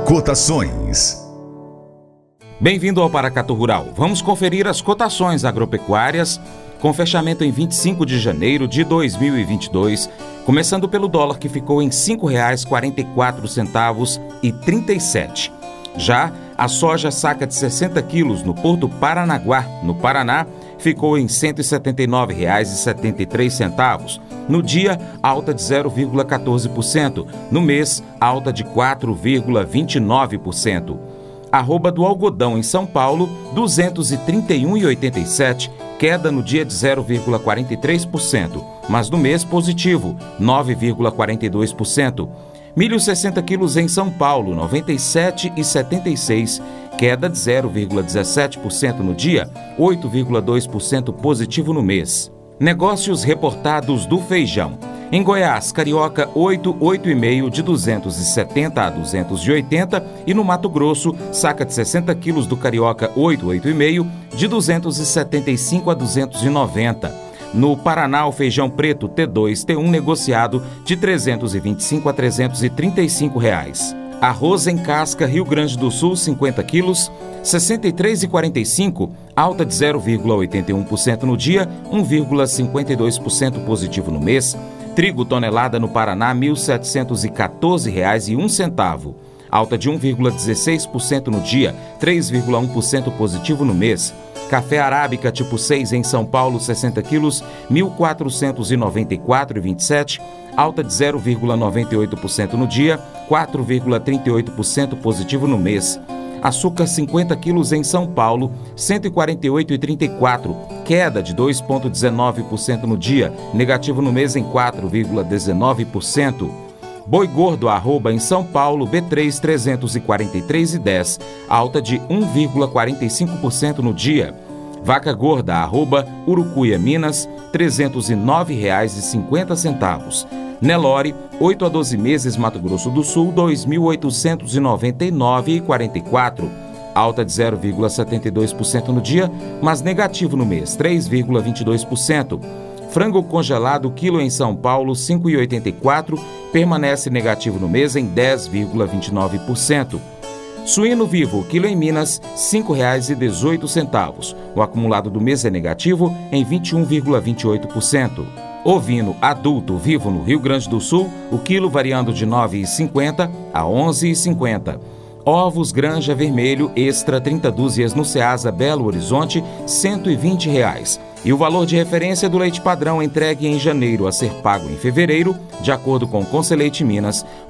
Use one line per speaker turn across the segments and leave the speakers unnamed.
Cotações.
Bem-vindo ao Paracatu Rural. Vamos conferir as cotações agropecuárias com fechamento em 25 de janeiro de 2022, começando pelo dólar, que ficou em R$ 5,44,37. Já a soja saca de 60 quilos no Porto Paranaguá, no Paraná, ficou em R$ 179,73. No dia, alta de 0,14%. No mês, alta de 4,29%. Arroba do algodão em São Paulo, R$ 231,87, queda no dia de 0,43%, mas no mês positivo, 9,42%. Milho 60 quilos em São Paulo, R$ 97,76, queda de 0,17% no dia, 8,2% positivo no mês. Negócios reportados do feijão. Em Goiás, carioca 8,5 de 270 a 280 e no Mato Grosso, saca de 60 quilos do carioca 8,5 de 275 a 290. No Paraná, o feijão preto T2, T1 negociado de R$ 325 a R$ 335. Arroz em casca Rio Grande do Sul, 50 quilos, R$ 63,45, alta de 0,81% no dia, 1,52% positivo no mês. Trigo tonelada no Paraná, R$ 1.714,01, alta de 1,16% no dia, 3,1% positivo no mês. Café arábica tipo 6 em São Paulo, 60 quilos, R$ 1.494,27, alta de 0,98% no dia, 4,38% positivo no mês. Açúcar 50 quilos em São Paulo, R$ 148,34, queda de 2,19% no dia, negativo no mês em 4,19%. Boi gordo arroba em São Paulo, B3 343,10, alta de 1,45% no dia. Vaca gorda arroba Urucuia, Minas, R$ 309,50. Nelore, 8 a 12 meses, Mato Grosso do Sul, R$ 2.899,44, alta de 0,72% no dia, mas negativo no mês, 3,22%. Frango congelado, quilo em São Paulo, R$ 5,84, permanece negativo no mês em 10,29%. Suíno vivo, quilo em Minas, R$ 5,18. O acumulado do mês é negativo em 21,28%. Ovino adulto vivo no Rio Grande do Sul, o quilo variando de R$ 9,50 a R$ 11,50. Ovos Granja Vermelho Extra 30 dúzias no Ceasa Belo Horizonte, R$ 120. E o valor de referência do leite padrão entregue em janeiro a ser pago em fevereiro, de acordo com Conselheite Minas, R$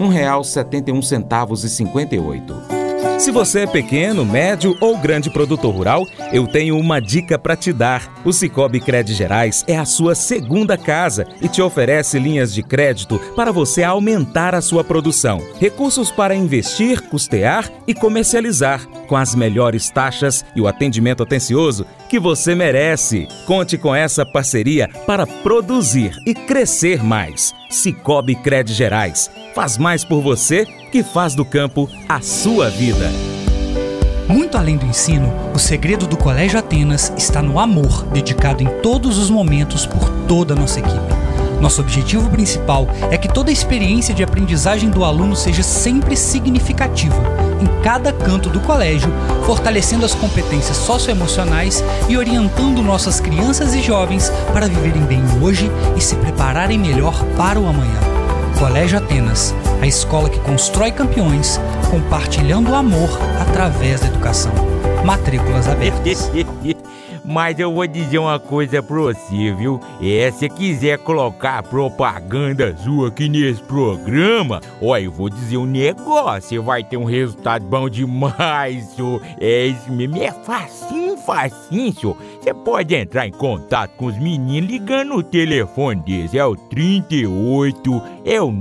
1,71,58.
Se você é pequeno, médio ou grande produtor rural, eu tenho uma dica para te dar. O Sicoob Cred Gerais é a sua segunda casa e te oferece linhas de crédito para você aumentar a sua produção. Recursos para investir, custear e comercializar, com as melhores taxas e o atendimento atencioso que você merece. Conte com essa parceria para produzir e crescer mais. Sicoob Cred Gerais. Faz mais por você que faz do campo a sua vida.
Muito além do ensino, o segredo do Colégio Atenas está no amor, dedicado em todos os momentos por toda a nossa equipe. Nosso objetivo principal é que toda a experiência de aprendizagem do aluno seja sempre significativa, em cada canto do colégio, fortalecendo as competências socioemocionais e orientando nossas crianças e jovens para viverem bem hoje e se prepararem melhor para o amanhã. Colégio Atenas, a escola que constrói campeões, compartilhando o amor através da educação. Matrículas abertas.
Mas eu vou dizer uma coisa pra você, viu? Se quiser colocar propaganda sua aqui nesse programa, ó, eu vou dizer um negócio, você vai ter um resultado bom demais, senhor. Isso mesmo, é facinho, senhor. Você pode entrar em contato com os meninos ligando no telefone deles, é o 38, é o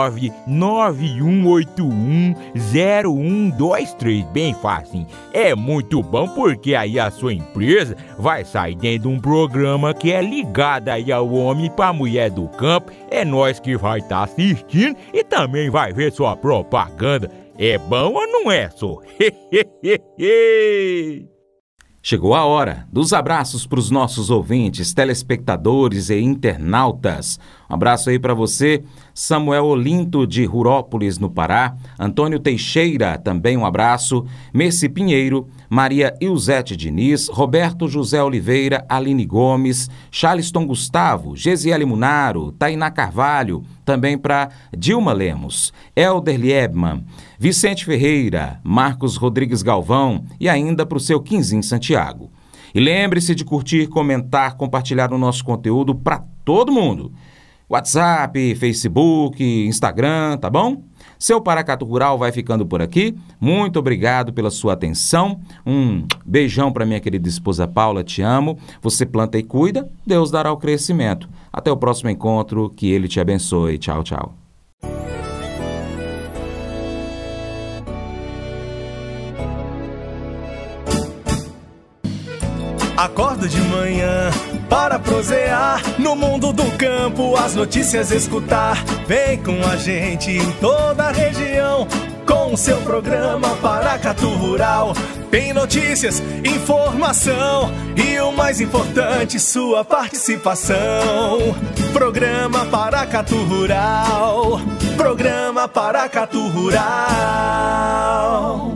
991810123, bem facinho. É muito bom porque aí a sua empresa vai sair dentro de um programa que é ligado aí ao homem pra mulher do campo. É nós que vai estar assistindo e também vai ver sua propaganda. É bom ou não é, só?
Chegou a hora dos abraços para os nossos ouvintes, telespectadores e internautas. Um abraço aí para você, Samuel Olinto, de Rurópolis, no Pará, Antônio Teixeira, também um abraço, Merci Pinheiro, Maria Ilzete Diniz, Roberto José Oliveira, Aline Gomes, Charleston Gustavo, Gesiele Munaro, Tainá Carvalho, também para Dilma Lemos, Elder Liebman, Vicente Ferreira, Marcos Rodrigues Galvão e ainda para o seu Quinzim Santiago. E lembre-se de curtir, comentar, compartilhar o nosso conteúdo para todo mundo. WhatsApp, Facebook, Instagram, tá bom? Seu Paracatu Rural vai ficando por aqui. Muito obrigado pela sua atenção. Um beijão para minha querida esposa Paula, te amo. Você planta e cuida, Deus dará o crescimento. Até o próximo encontro, que Ele te abençoe. Tchau, tchau.
Acordo de manhã para prosear no mundo do campo, as notícias escutar. Vem com a gente em toda a região com o seu programa Paracatu Rural. Tem notícias, informação e o mais importante, sua participação. Programa Paracatu Rural. Programa Paracatu Rural.